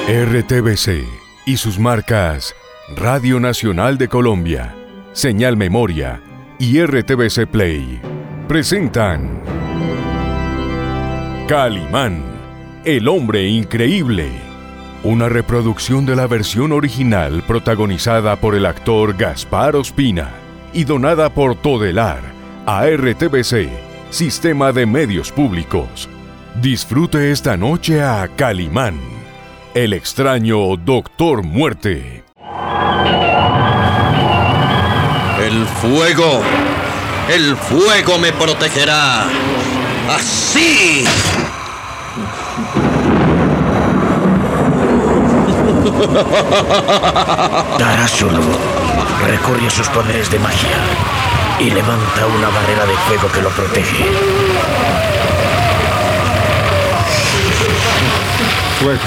RTBC y sus marcas Radio Nacional de Colombia, Señal Memoria y RTBC Play presentan Calimán, el hombre increíble, una reproducción de la versión original protagonizada por el actor Gaspar Ospina y donada por Todelar a RTBC, Sistema de Medios Públicos. Disfrute esta noche a Calimán, el extraño Doctor Muerte. El fuego me protegerá. ¡Así! Tarásulu recurre a sus poderes de magia y levanta una barrera de fuego que lo protege. Fuego.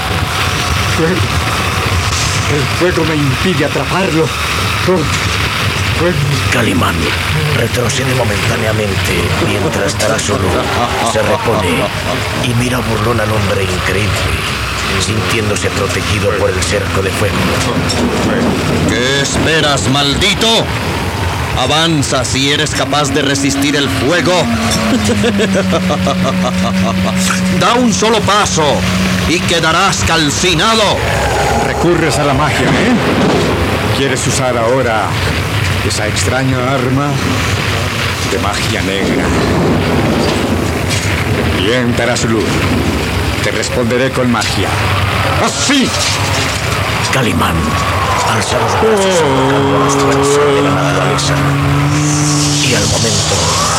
El fuego me impide atraparlo. Fuego. Calimán retrocede momentáneamente mientras Tarásulu se repone y mira burlón al hombre increíble, sintiéndose protegido por el cerco de fuego. ¿Qué esperas, maldito? Avanza si eres capaz de resistir el fuego. Da un solo paso y quedarás calcinado. Recurres a la magia, ¿eh? ¿Quieres usar ahora esa extraña arma de magia negra? Bien, Tarásulu. Te responderé con magia. ¡Así! Calimán alza los brazos invocando las fuerzas de la naturaleza. Y al momento,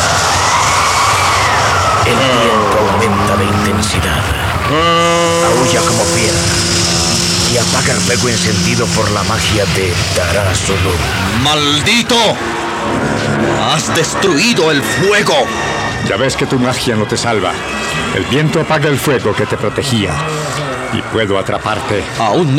el viento aumenta de intensidad. Aúlla como fiera y apaga el fuego encendido por la magia de Tarásulu. ¡Maldito! ¡Has destruido el fuego! Ya ves que tu magia no te salva. El viento apaga el fuego que te protegía y puedo atraparte. Aún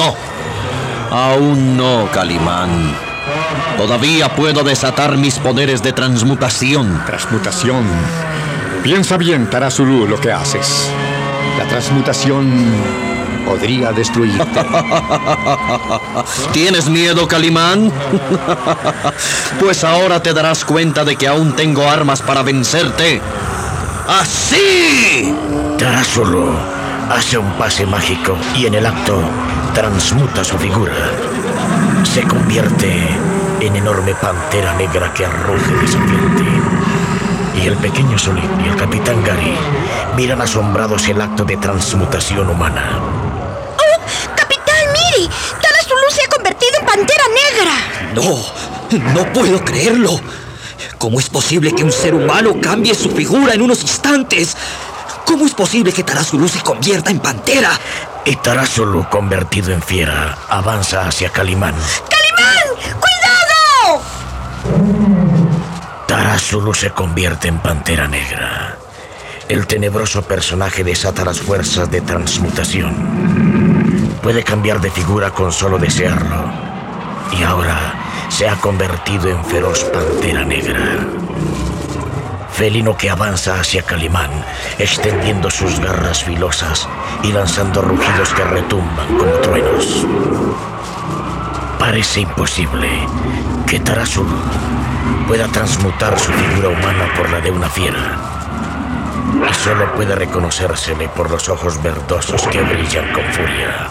no, Calimán. Todavía puedo desatar mis poderes de transmutación. Transmutación. Piensa bien, Tarásulu, lo que haces. La transmutación podría destruirte. ¿Tienes miedo, Calimán? Pues ahora te darás cuenta de que aún tengo armas para vencerte. ¡Así! Tarásulu hace un pase mágico y en el acto transmuta su figura. Se convierte en enorme pantera negra que arruge desafiante. Y el pequeño Solín y el capitán Gary miran asombrados el acto de transmutación humana. ¡Oh! ¡Capitán, mire! Tarásulu se ha convertido en pantera negra. No puedo creerlo. ¿Cómo es posible que un ser humano cambie su figura en unos instantes? ¿Cómo es posible que Tarásulu se convierta en pantera? Y Tarásulu, convertido en fiera, avanza hacia Calimán. ¡Calimán! ¡Cuidado! Tarásulu se convierte en pantera negra. El tenebroso personaje desata las fuerzas de transmutación. Puede cambiar de figura con solo desearlo. Y ahora se ha convertido en feroz pantera negra. Felino que avanza hacia Calimán, extendiendo sus garras filosas y lanzando rugidos que retumban como truenos. Parece imposible que Tarásulu pueda transmutar su figura humana por la de una fiera. Y solo puede reconocérsele por los ojos verdosos que brillan con furia.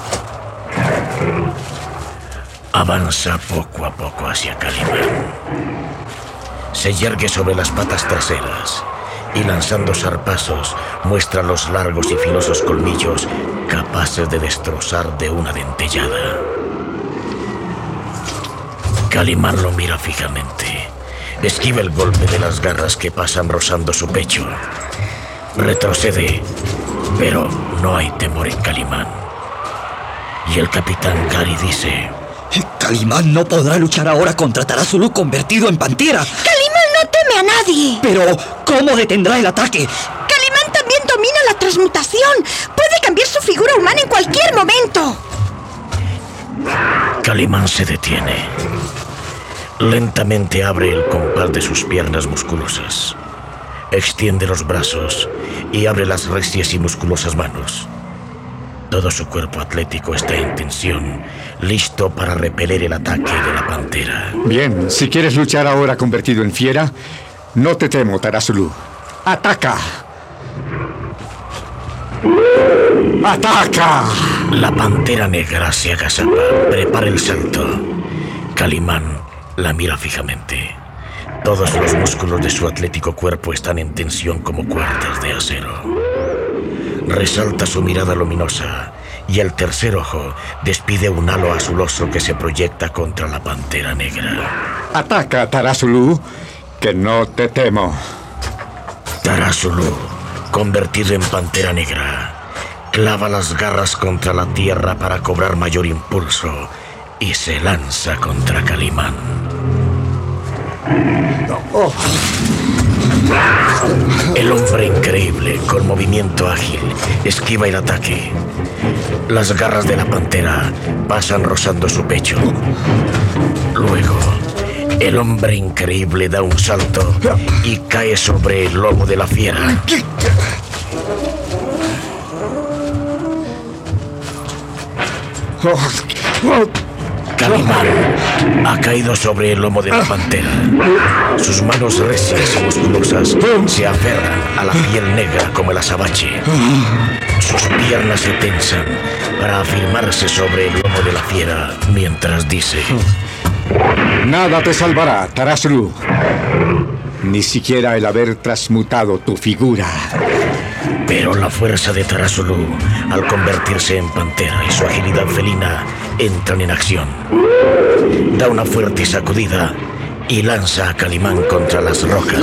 Avanza poco a poco hacia Calimán. Se yergue sobre las patas traseras y lanzando zarpazos muestra los largos y filosos colmillos capaces de destrozar de una dentellada. Calimán lo mira fijamente. Esquiva el golpe de las garras que pasan rozando su pecho. Retrocede, pero no hay temor en Calimán. Y el capitán Gary dice: Calimán no podrá luchar ahora contra Tarásulu convertido en pantera. ¡Calimán no teme a nadie! Pero, ¿cómo detendrá el ataque? ¡Calimán también domina la transmutación! ¡Puede cambiar su figura humana en cualquier momento! Calimán se detiene. Lentamente abre el compás de sus piernas musculosas. Extiende los brazos y abre las recias y musculosas manos. Todo su cuerpo atlético está en tensión, listo para repeler el ataque de la pantera. Bien, si quieres luchar ahora convertido en fiera, no te temo, Tarazulú. ¡Ataca! ¡Ataca! La pantera negra se agazapa, prepara el salto. Calimán la mira fijamente. Todos los músculos de su atlético cuerpo están en tensión como cuerdas de acero. Resalta su mirada luminosa y el tercer ojo despide un halo azuloso que se proyecta contra la pantera negra. ¡Ataca, Tarazulú, que no te temo! Tarazulú, convertido en pantera negra, clava las garras contra la tierra para cobrar mayor impulso y se lanza contra Calimán. El hombre increíble, con movimiento ágil, esquiva el ataque. Las garras de la pantera pasan rozando su pecho. Luego, el hombre increíble da un salto y cae sobre el lomo de la fiera. Calimán ha caído sobre el lomo de la pantera. Sus manos recias y musculosas se aferran a la piel negra como el azabache. Sus piernas se tensan para afirmarse sobre el lomo de la fiera mientras dice: Nada te salvará, Tarazulú. Ni siquiera el haber transmutado tu figura. Pero la fuerza de Tarazulú, al convertirse en pantera, y su agilidad felina entran en acción. Da una fuerte sacudida y lanza a Calimán contra las rocas.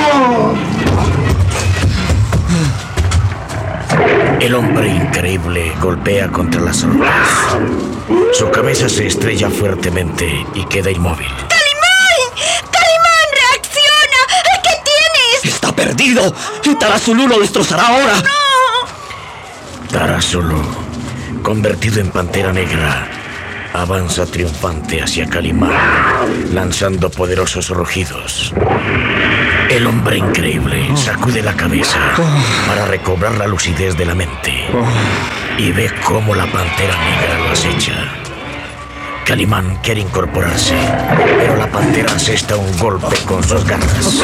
El hombre increíble golpea contra las rocas. Su cabeza se estrella fuertemente y queda inmóvil. ¡Está perdido! ¡Tarazulú lo destrozará ahora! ¡No! Tarazulú, convertido en pantera negra, avanza triunfante hacia Calimán, lanzando poderosos rugidos. El hombre increíble sacude la cabeza para recobrar la lucidez de la mente y ve cómo la pantera negra lo acecha. Calimán quiere incorporarse, pero la pantera asesta un golpe con sus garras.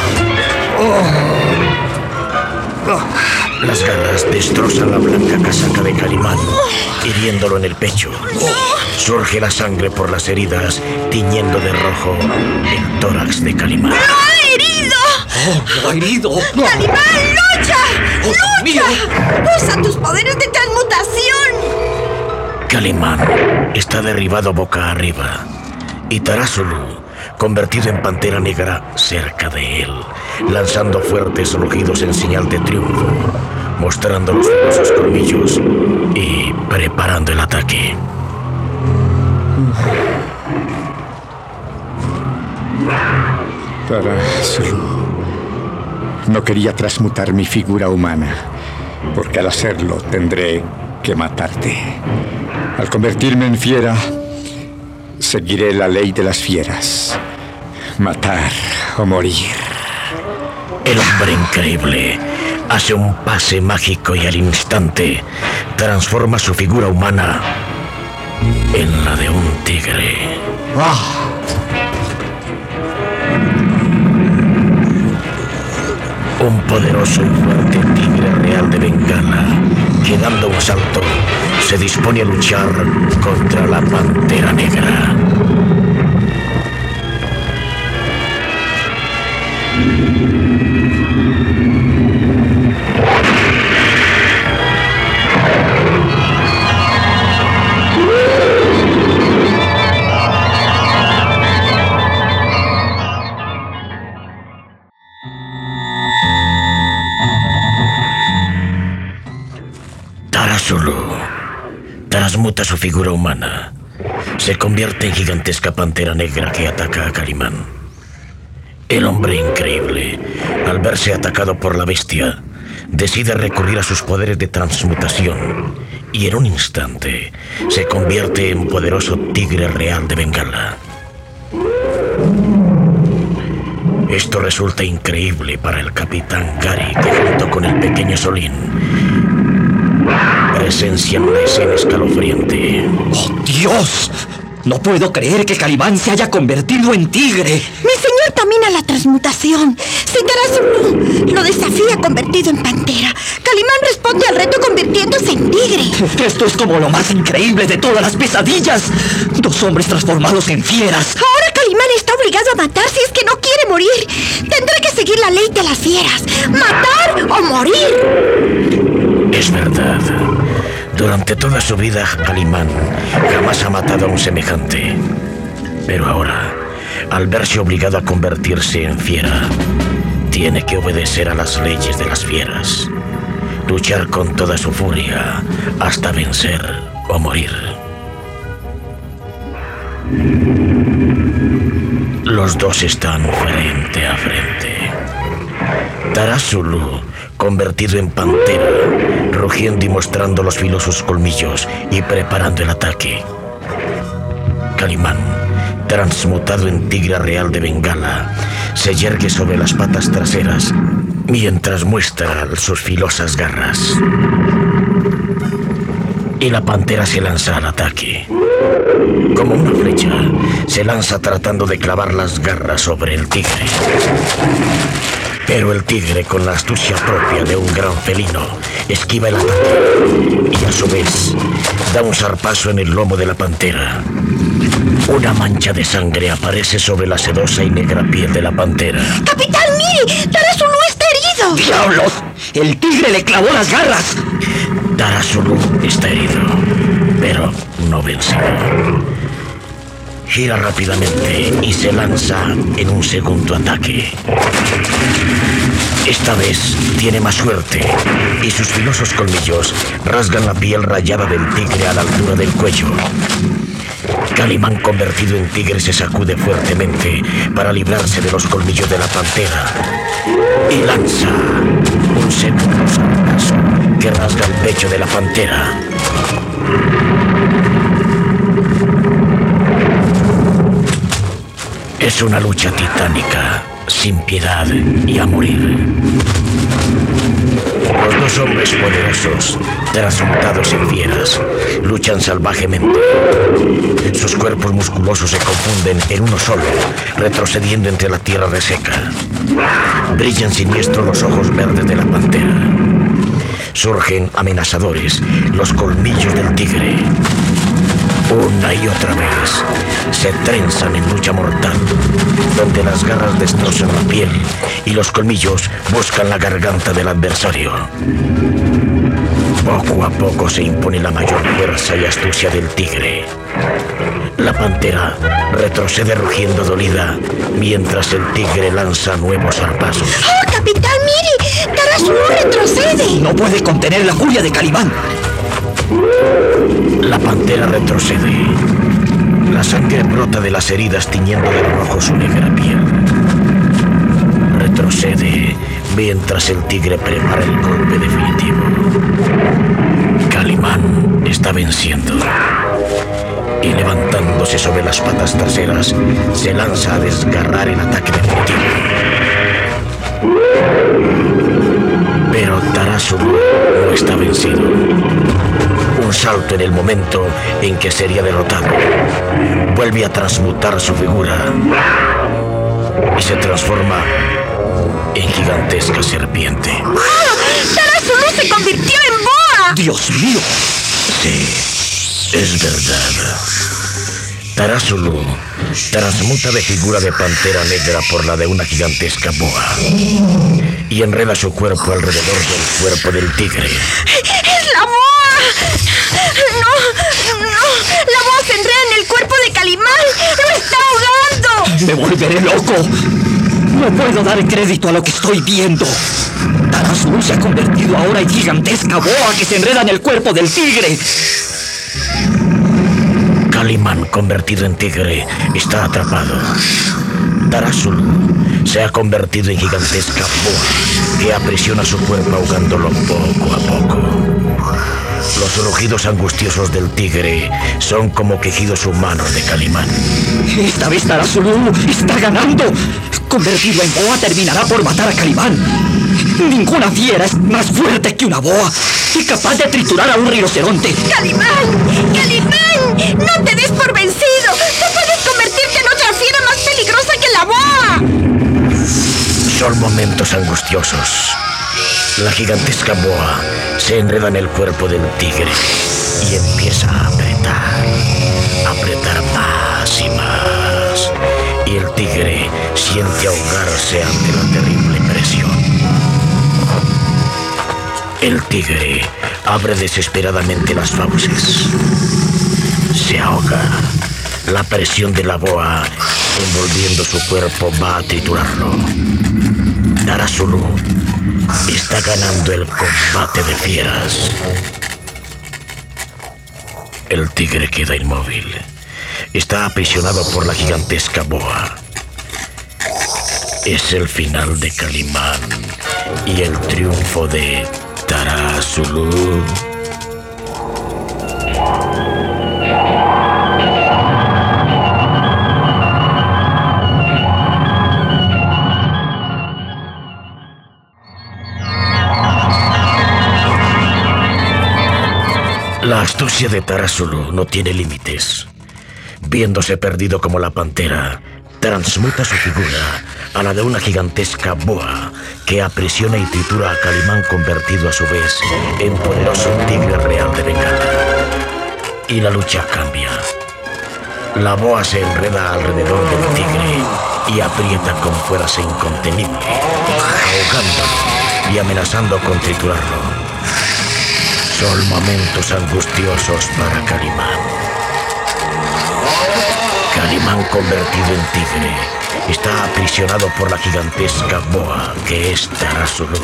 Las garras destrozan la blanca casaca de Calimán, hiriéndolo en el pecho. Surge la sangre por las heridas, tiñendo de rojo el tórax de Calimán. ¡Lo ha herido! ¡Lo ha herido! ¡Calimán, lucha! ¡Oh, Dios mío! ¡Usa tus poderes de transmutación! Calimán está derribado boca arriba y Tarazulú, convertido en pantera negra, cerca de él, lanzando fuertes rugidos en señal de triunfo, mostrando los filosos colmillos y preparando el ataque. Tarazulú, no quería transmutar mi figura humana, porque al hacerlo tendré que matarte. Al convertirme en fiera, seguiré la ley de las fieras. Matar o morir. El hombre increíble hace un pase mágico y al instante transforma su figura humana en la de un tigre. Un poderoso y fuerte tigre real de Bengala que, dando un salto, se dispone a luchar contra la pantera negra. Tarazulú transmuta su figura humana. Se convierte en gigantesca pantera negra que ataca a Calimán. El hombre increíble, al verse atacado por la bestia, decide recurrir a sus poderes de transmutación y en un instante se convierte en poderoso tigre real de Bengala. Esto resulta increíble para el capitán Gary, que junto con el pequeño Solín presencian una escena escalofriante. ¡Oh, Dios! No puedo creer que Calimán se haya convertido en tigre. Mi señor domina la transmutación. Si Tarazú lo desafía convertido en pantera, Calimán responde al reto convirtiéndose en tigre. Esto es como lo más increíble de todas las pesadillas. Dos hombres transformados en fieras. Ahora Calimán está obligado a matar si es que no quiere morir. Tendrá que seguir la ley de las fieras. Matar o morir. Es verdad. Durante toda su vida, Calimán jamás ha matado a un semejante. Pero ahora, al verse obligado a convertirse en fiera, tiene que obedecer a las leyes de las fieras. Luchar con toda su furia hasta vencer o morir. Los dos están frente a frente. Tarazulú, convertido en pantera, rugiendo y mostrando los filosos colmillos y preparando el ataque. Calimán, transmutado en tigre real de Bengala, se yergue sobre las patas traseras mientras muestra sus filosas garras. Y la pantera se lanza al ataque. Como una flecha, se lanza tratando de clavar las garras sobre el tigre. Pero el tigre, con la astucia propia de un gran felino, esquiva el ataque y a su vez da un zarpazo en el lomo de la pantera. Una mancha de sangre aparece sobre la sedosa y negra piel de la pantera. ¡Capitán, mire! ¡Tarazulú está herido! ¡Diablos! ¡El tigre le clavó las garras! Tarazulú está herido, pero no vencido. Gira rápidamente y se lanza en un segundo ataque. Esta vez tiene más suerte y sus filosos colmillos rasgan la piel rayada del tigre a la altura del cuello. Calimán, convertido en tigre, se sacude fuertemente para librarse de los colmillos de la pantera y lanza un segundo zarpazo que rasga el pecho de la pantera. Es una lucha titánica, sin piedad y a morir. Los dos hombres poderosos, transmutados en fieras, luchan salvajemente. Sus cuerpos musculosos se confunden en uno solo, retrocediendo entre la tierra reseca. Brillan siniestros los ojos verdes de la pantera. Surgen amenazadores los colmillos del tigre. Una y otra vez se trenzan en lucha mortal, donde las garras destrozan la piel y los colmillos buscan la garganta del adversario. Poco a poco se impone la mayor fuerza y astucia del tigre. La pantera retrocede rugiendo dolida, mientras el tigre lanza nuevos zarpazos. ¡Oh, capitán, mire! ¡Tarazulú retrocede! No puede contener la furia de Calimán. La pantera retrocede. La sangre brota de las heridas tiñendo de rojo su negra piel. Retrocede mientras el tigre prepara el golpe definitivo. Calimán está venciendo. Y levantándose sobre las patas traseras, se lanza a desgarrar el ataque definitivo. Pero Tarazulú no está vencido. Un salto en el momento en que sería derrotado. Vuelve a transmutar su figura y se transforma en gigantesca serpiente. ¡Oh! ¡Tarazulú se convirtió en boa! ¡Dios mío! Sí, es verdad. Tarazulú transmuta de figura de pantera negra por la de una gigantesca boa y enreda su cuerpo alrededor del cuerpo del tigre. ¡Es la boa! ¡No! ¡La boa se enreda en el cuerpo de Calimán! ¡Lo está ahogando! ¡Me volveré loco! No puedo dar crédito a lo que estoy viendo. Tarazulú se ha convertido ahora en gigantesca boa que se enreda en el cuerpo del tigre. Calimán, convertido en tigre, está atrapado. Tarazulú se ha convertido en gigantesca boa que aprisiona su cuerpo ahogándolo poco a poco. Los rugidos angustiosos del tigre son como quejidos humanos de Calimán. Esta vez Tarazulú está ganando. Convertido en boa terminará por matar a Calimán. Ninguna fiera es más fuerte que una boa. y capaz de triturar a un rinoceronte. ¡Calimán! ¡Calimán! ¡No te des por vencido! ¡Tú puedes convertirte en otra fiera más peligrosa que la boa! Son momentos angustiosos. La gigantesca boa se enreda en el cuerpo del tigre y empieza a apretar más y más. Y el tigre siente ahogarse ante la terrible presión. El tigre abre desesperadamente las fauces. Se ahoga. La presión de la boa envolviendo su cuerpo va a triturarlo. Tara Sulu está ganando el combate de fieras. El tigre queda inmóvil. Está aprisionado por la gigantesca boa. Es el final de Calimán y el triunfo de Tara Sulu. La astucia de Tara Sulu no tiene límites. Viéndose perdido como la pantera, transmuta su figura a la de una gigantesca boa que aprisiona y tritura a Calimán, convertido a su vez en poderoso tigre real de Bengala. Y la lucha cambia. La boa se enreda alrededor del tigre y aprieta con fuerza incontenible, ahogándolo y amenazando con triturarlo. Son momentos angustiosos para Calimán. Calimán, convertido en tigre, está aprisionado por la gigantesca boa que es Tara Sulu.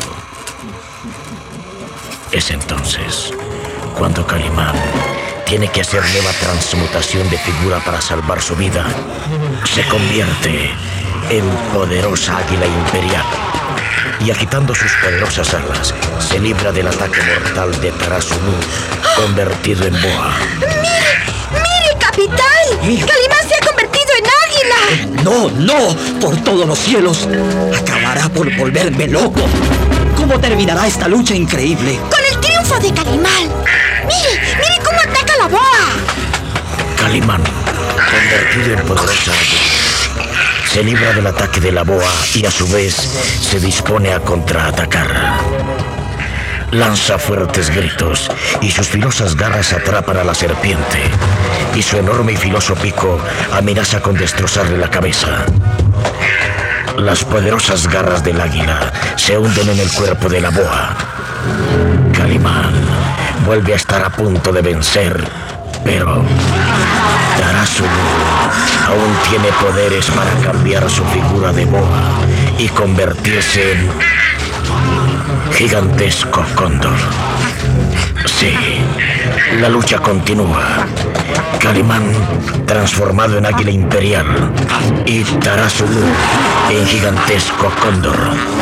Es entonces cuando Calimán tiene que hacer nueva transmutación de figura para salvar su vida. Se convierte en poderosa águila imperial y, agitando sus poderosas alas, se libra del ataque mortal de Tara Sulu, convertido en boa. ¡Mire, capitán! ¡Calimán se ha convertido en águila! No, por todos los cielos. Acabará por volverme loco. ¿Cómo terminará esta lucha increíble? ¡Con el triunfo de Calimán! ¡Mire cómo ataca la boa! Calimán, convertido en poderosa águila, se libra del ataque de la boa y a su vez se dispone a contraatacar. Lanza fuertes gritos y sus filosas garras atrapan a la serpiente, y su enorme y filoso pico amenaza con destrozarle la cabeza. Las poderosas garras del águila se hunden en el cuerpo de la boa. Calimán vuelve a estar a punto de vencer, pero Tara Sulu aún tiene poderes para cambiar su figura de boa y convertirse en gigantesco cóndor. Sí, la lucha continúa. Calimán transformado en águila imperial y Tara Sulu en gigantesco cóndor.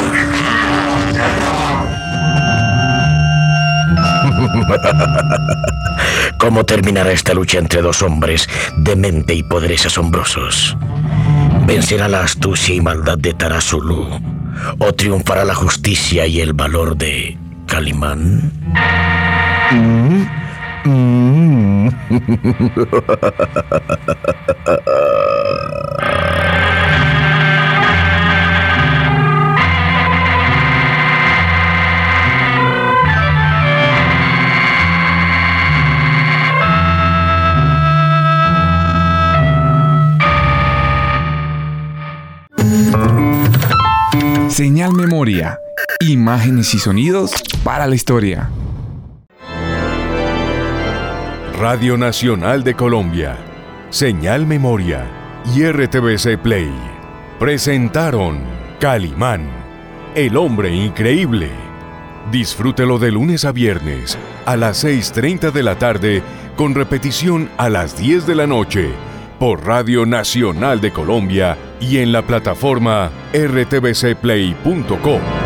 ¿Cómo terminará esta lucha entre dos hombres de mente y poderes asombrosos? ¿Vencerá la astucia y maldad de Tara Sulu o triunfará la justicia y el valor de Calimán? Señal Memoria. Imágenes y sonidos para la historia. Radio Nacional de Colombia, Señal Memoria y RTBC Play presentaron Calimán, el hombre increíble. Disfrútelo de lunes a viernes a las 6:30 de la tarde, con repetición a las 10 de la noche, por Radio Nacional de Colombia y en la plataforma rtbcplay.com.